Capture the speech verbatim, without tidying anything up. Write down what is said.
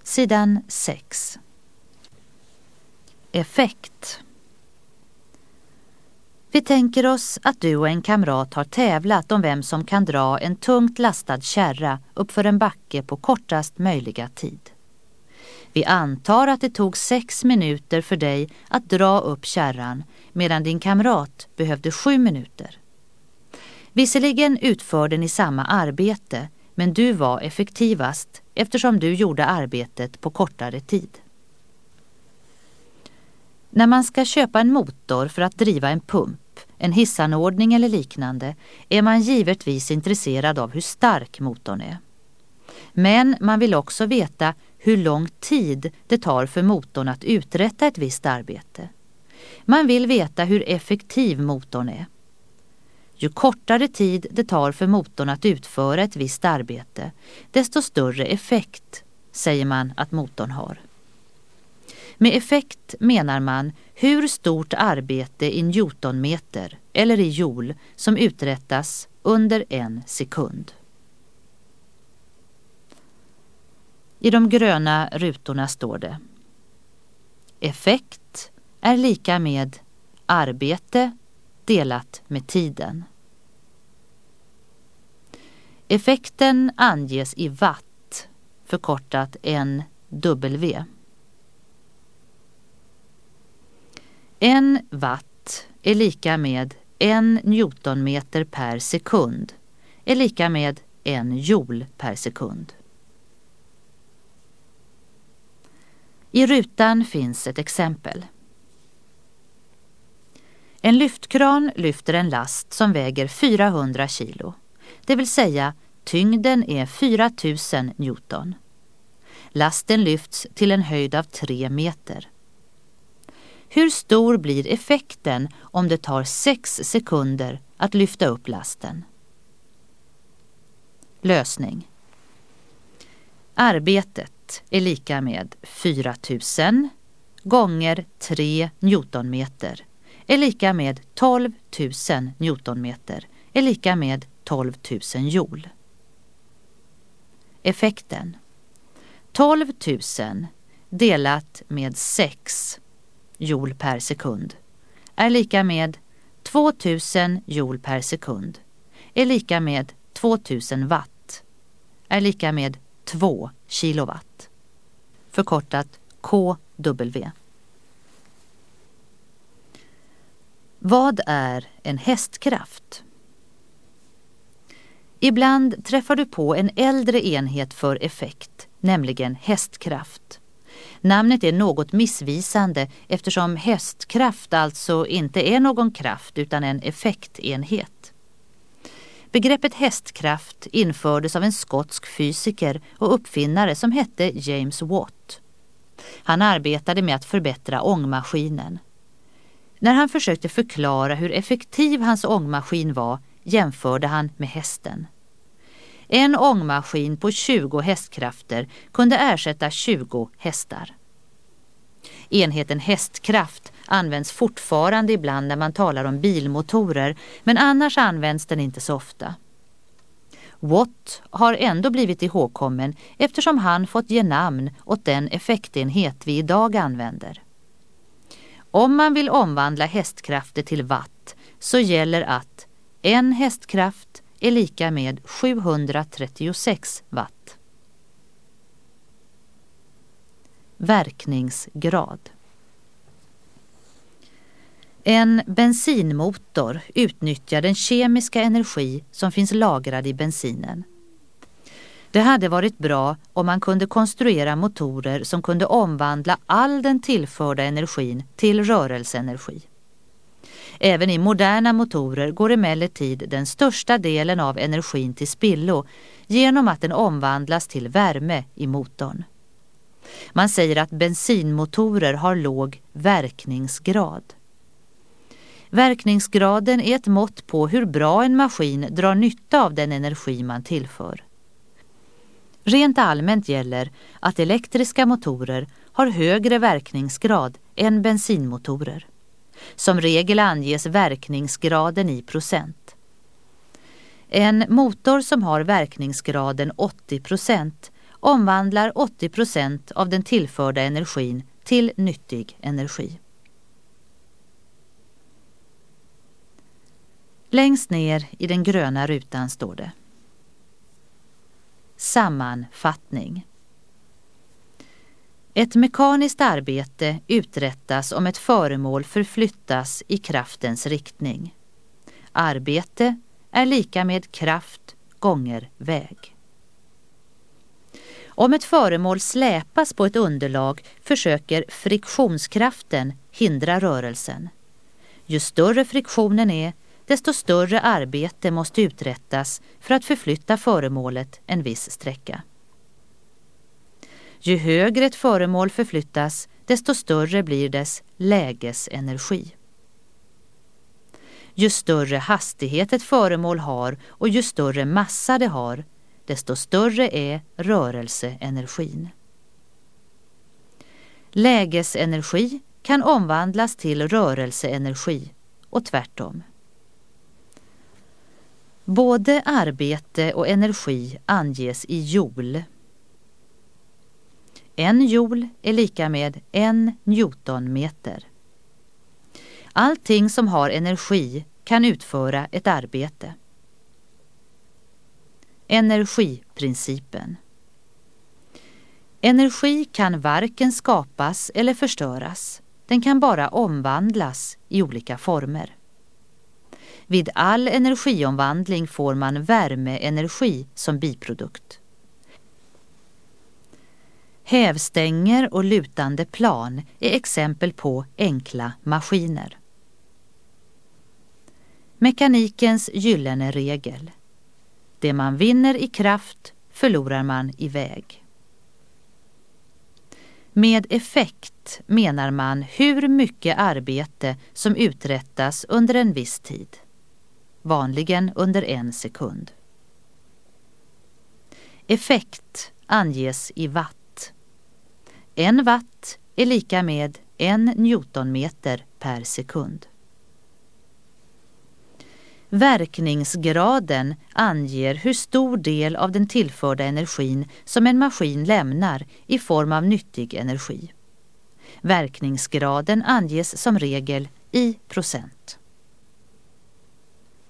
Sidan sex. Effekt. Vi tänker oss att du och en kamrat har tävlat om vem som kan dra en tungt lastad kärra uppför en backe på kortast möjliga tid. Vi antar att det tog sex minuter för dig att dra upp kärran medan din kamrat behövde sju minuter. Visserligen utförde ni samma arbete, men du var effektivast eftersom du gjorde arbetet på kortare tid. När man ska köpa en motor för att driva en pump, en hissanordning eller liknande är man givetvis intresserad av hur stark motorn är. Men man vill också veta hur lång tid det tar för motorn att uträtta ett visst arbete. Man vill veta hur effektiv motorn är. Ju kortare tid det tar för motorn att utföra ett visst arbete, desto större effekt säger man att motorn har. Med effekt menar man hur stort arbete i newtonmeter eller i joule som uträttas under en sekund. I de gröna rutorna står det: effekt är lika med arbete delat med tiden. Effekten anges i watt, förkortat en W. En watt är lika med en newtonmeter per sekund, är lika med en joule per sekund. I rutan finns ett exempel. En lyftkran lyfter en last som väger fyrahundra kilo. Det vill säga tyngden är fyra tusen newton. Lasten lyfts till en höjd av tre meter. Hur stor blir effekten om det tar sex sekunder att lyfta upp lasten? Lösning. Arbetet är lika med fyra tusen gånger tre newtonmeter är lika med tolv tusen newtonmeter är lika med tolv tusen joule. Effekten. tolv tusen delat med sex joule per sekund är lika med två tusen joule per sekund är lika med två tusen watt är lika med två kilowatt. Förkortat K W. Vad är en hästkraft? Ibland träffar du på en äldre enhet för effekt, nämligen hästkraft. Namnet är något missvisande eftersom hästkraft alltså inte är någon kraft utan en effektenhet. Begreppet hästkraft infördes av en skotsk fysiker och uppfinnare som hette James Watt. Han arbetade med att förbättra ångmaskinen. När han försökte förklara hur effektiv hans ångmaskin var jämförde han med hästen. En ångmaskin på tjugo hästkrafter kunde ersätta tjugo hästar. Enheten hästkraft används fortfarande ibland när man talar om bilmotorer, men annars används den inte så ofta. Watt har ändå blivit ihågkommen eftersom han fått ge namn åt den effektenhet vi idag använder. Om man vill omvandla hästkrafter till watt så gäller att en hästkraft är lika med sjuhundratrettiosex watt. Verkningsgrad. En bensinmotor utnyttjar den kemiska energi som finns lagrad i bensinen. Det hade varit bra om man kunde konstruera motorer som kunde omvandla all den tillförda energin till rörelseenergi. Även i moderna motorer går emellertid den största delen av energin till spillo genom att den omvandlas till värme i motorn. Man säger att bensinmotorer har låg verkningsgrad. Verkningsgraden är ett mått på hur bra en maskin drar nytta av den energi man tillför. Rent allmänt gäller att elektriska motorer har högre verkningsgrad än bensinmotorer. Som regel anges verkningsgraden i procent. En motor som har verkningsgraden åttio procent omvandlar åttio procent av den tillförda energin till nyttig energi. Längst ner i den gröna rutan står det: Sammanfattning. Ett mekaniskt arbete uträttas om ett föremål förflyttas i kraftens riktning. Arbete är lika med kraft gånger väg. Om ett föremål släpas på ett underlag försöker friktionskraften hindra rörelsen. Ju större friktionen är, desto större arbete måste uträttas för att förflytta föremålet en viss sträcka. Ju högre ett föremål förflyttas, desto större blir dess lägesenergi. Ju större hastighet ett föremål har och ju större massa det har, desto större är rörelseenergin. Lägesenergi kan omvandlas till rörelseenergi och tvärtom. Både arbete och energi anges i joule. En joule är lika med en newtonmeter. Allting som har energi kan utföra ett arbete. Energiprincipen. Energi kan varken skapas eller förstöras. Den kan bara omvandlas i olika former. Vid all energiomvandling får man värmeenergi som biprodukt. Hävstänger och lutande plan är exempel på enkla maskiner. Mekanikens gyllene regel. Det man vinner i kraft förlorar man i väg. Med effekt menar man hur mycket arbete som uträttas under en viss tid. Vanligen under en sekund. Effekt anges i watt. En watt är lika med en newtonmeter per sekund. Verkningsgraden anger hur stor del av den tillförda energin som en maskin lämnar i form av nyttig energi. Verkningsgraden anges som regel i procent.